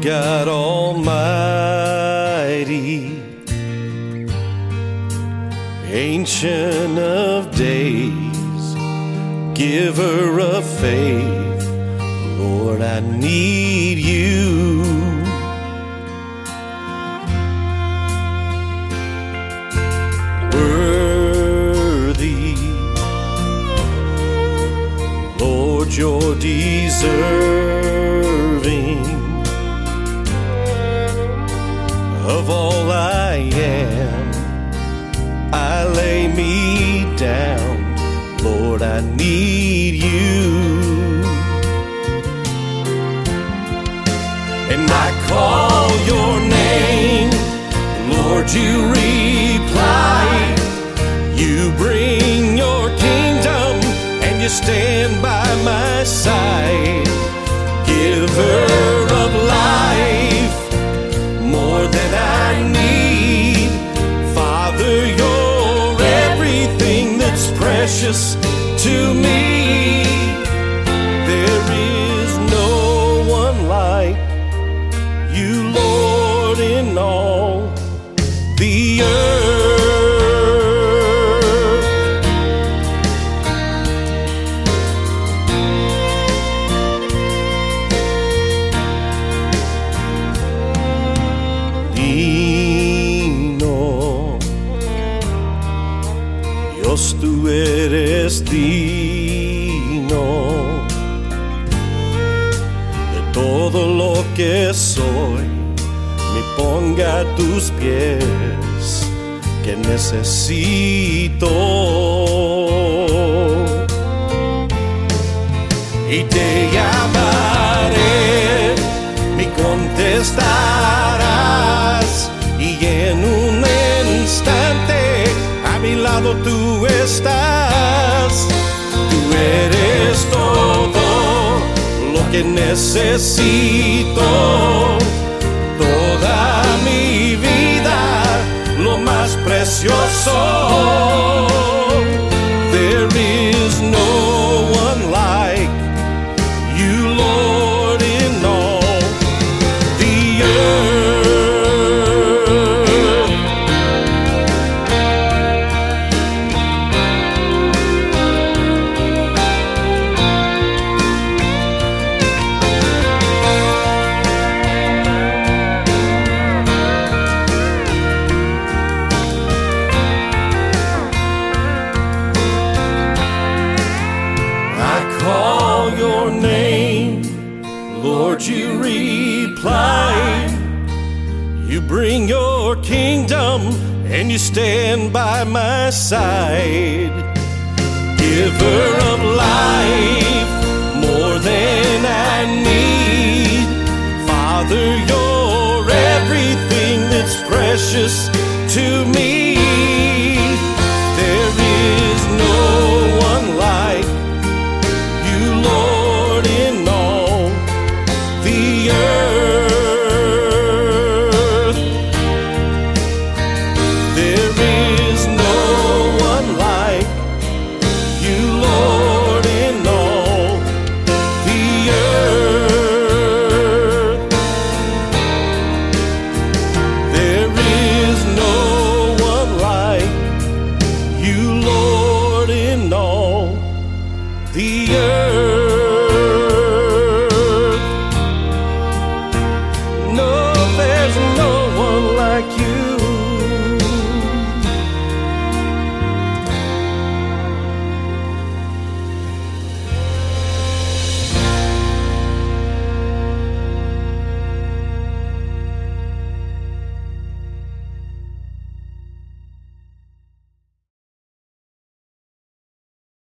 God Almighty, Ancient of Days, Giver of faith, Lord, I need you. Worthy, Lord, you're deserving of all I am. I lay me down, Lord, I need you. And I call your name, Lord, you reply. You bring your kingdom and you stand by my side. Giver of life, more than I need. Father, you're everything that's precious to me. There is no one like you, Lord, in all the earth. Dios, tú eres digno de todo lo que soy. Me ponga a tus pies, que necesito. Y te llamaré, me contestarás, y en un instante a mi lado tú estás. Tú eres todo lo que necesito. Toda mi vida, lo más precioso. There is no one like you, Lord, in all the earth. Call your name, Lord, you reply. You bring your kingdom and you stand by my side. Giver of life, more than I need. Father, you're everything that's precious to me.